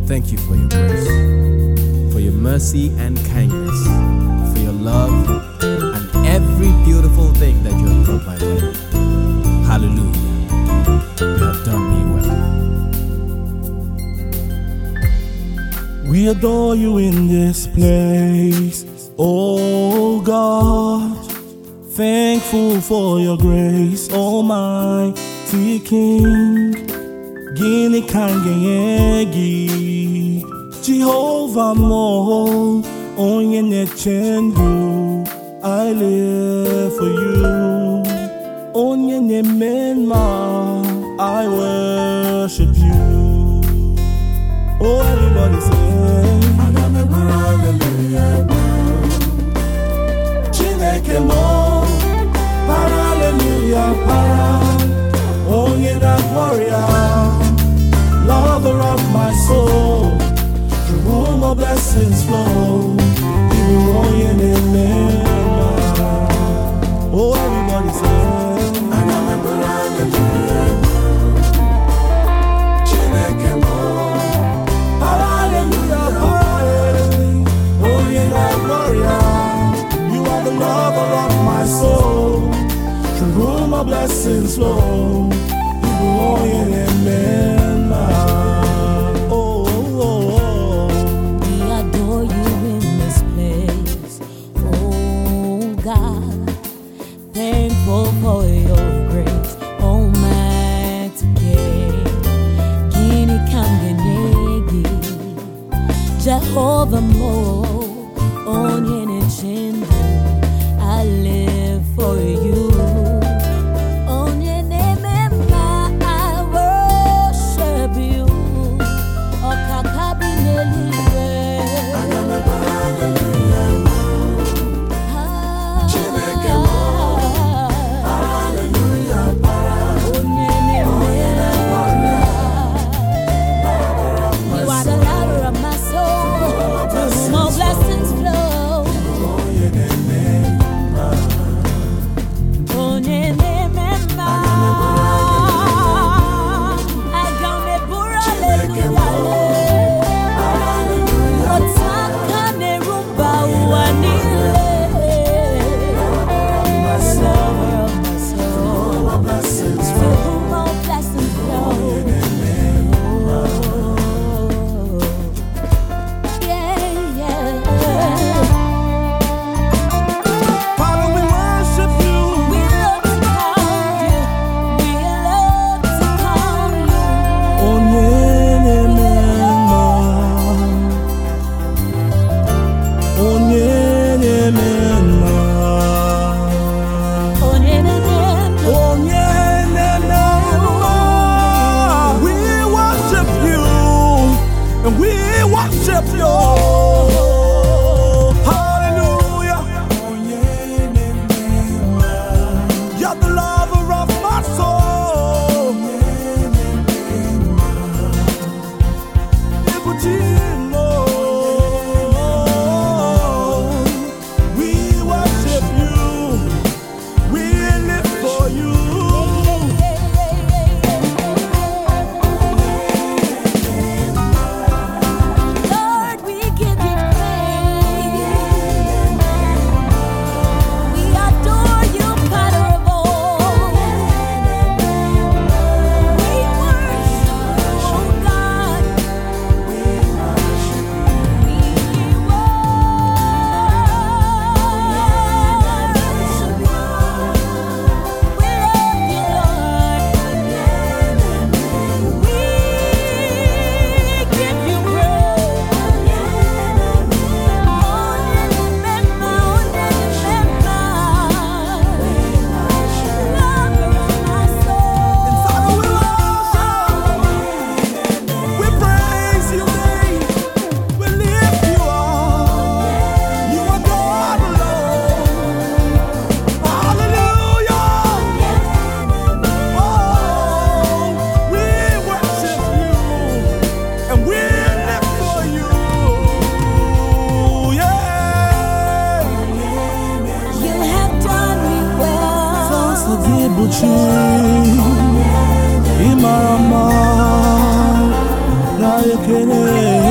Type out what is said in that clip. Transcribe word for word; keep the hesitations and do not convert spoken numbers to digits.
Thank you for your grace, for your mercy and kindness, for your love, and every beautiful thing that you have brought my way. Hallelujah. You have done me well. We adore you in this place, oh God. Thankful for your grace, Almighty King. Gini kangeyegi, Jehovah mo, onye nechendu. I live for you, onye nemenma. I worship you. Oh, everybody say, hallelujah. Chineke mo, hallelujah, para. Onye na warrior, lover of my soul, through whom all blessings flow. You onye nemema. Oh, everybody say, my blessings flow. You go in and men. Oh, oh, oh, we adore you in this place, oh God. Thankful for your grace, Almighty King. Gini kangenegi, Jehovah mo, onye nechendu. I live for you. Imarama, ekele